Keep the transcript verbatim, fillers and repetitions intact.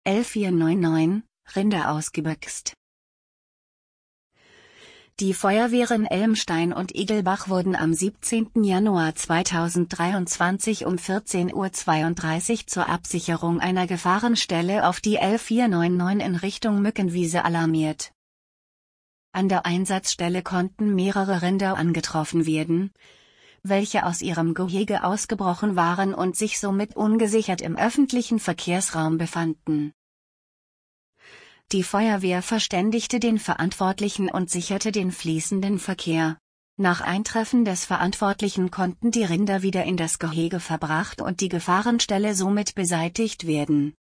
L vier neun neun, Rinder ausgebüxt. Die Feuerwehren Elmstein und Igelbach wurden am siebzehnten Januar zweitausenddreiundzwanzig um vierzehn Uhr zweiunddreißig zur Absicherung einer Gefahrenstelle auf die L vier neun neun in Richtung Mückenwiese alarmiert. An der Einsatzstelle konnten mehrere Rinder angetroffen werden, welche aus ihrem Gehege ausgebrochen waren und sich somit ungesichert im öffentlichen Verkehrsraum befanden. Die Feuerwehr verständigte den Verantwortlichen und sicherte den fließenden Verkehr. Nach Eintreffen des Verantwortlichen konnten die Rinder wieder in das Gehege verbracht und die Gefahrenstelle somit beseitigt werden.